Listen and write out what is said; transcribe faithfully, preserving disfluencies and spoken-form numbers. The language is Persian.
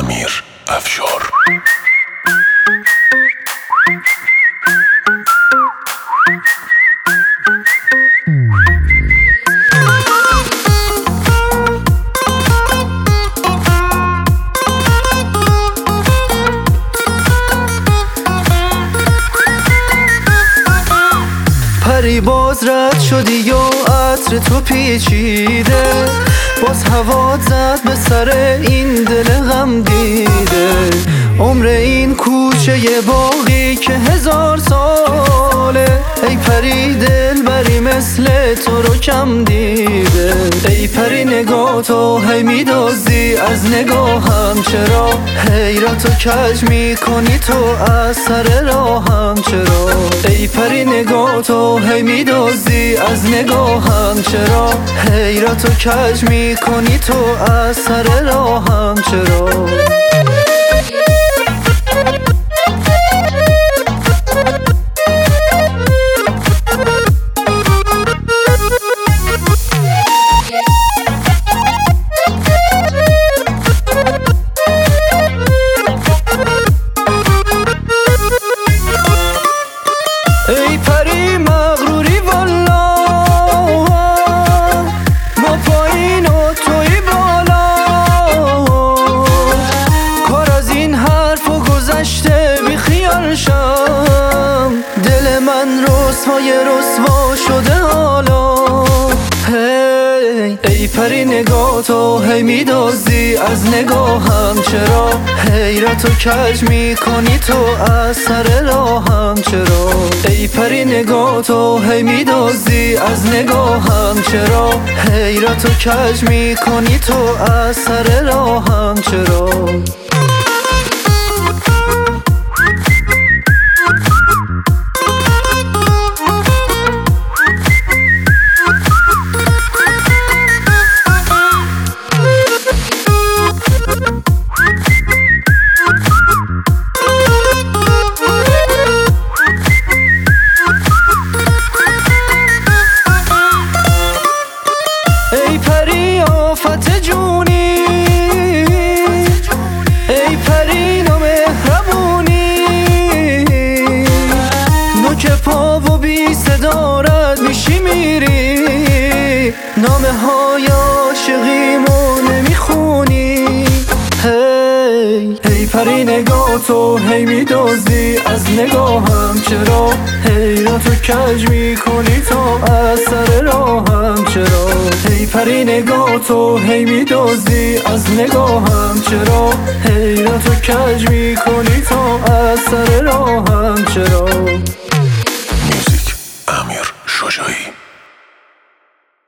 امیر افشار. پری باز رد شدی و عطر تو پیچیده، باز هوا زد به سر این دل غم دیده. عمر این کوچه ی باغی که هزار ساله، ای پری دل بری مثل تو رو کم دیده. ای پری نگاه تو هی میدازی از نگاهم، چرا حیرت و کج میکنی تو از سر راهم؟ چرا ای پری نگاه تو هی میدازی از نگاهم، چرا حیرت و کج میکنی تو از سر راهم؟ چرا ای پری مغروری والا، ما پایین و توی بالا. کار از این حرف و گذشته بی خیال شم، دل من رسوای رسوا شده حالا. هی ای پری نگاه تو هی میدازی از نگاهم، چرا حیرت و کج میکنی تو از سر راهم؟ چرا ای پری نگاه تو هی میدازی از نگاهم، چرا حیرت و کج میکنی تو از سر راهم؟ چرا ای پری آفت جونی، ای پری نامهربونی، نوک پا و بی صدارت میشی میری، نامه های عاشقیمو نمیخونی. هی ای پری نگاه تو هی میدازی از نگاهم، چرا حیرت و کج میکنی تو از سر راهم؟ چرا ای پری نگاه تو هی میدازی از نگاهم، چرا حیرت و کج میکنی تو از سر راهم؟ چرا موزیک امیر شجاعی.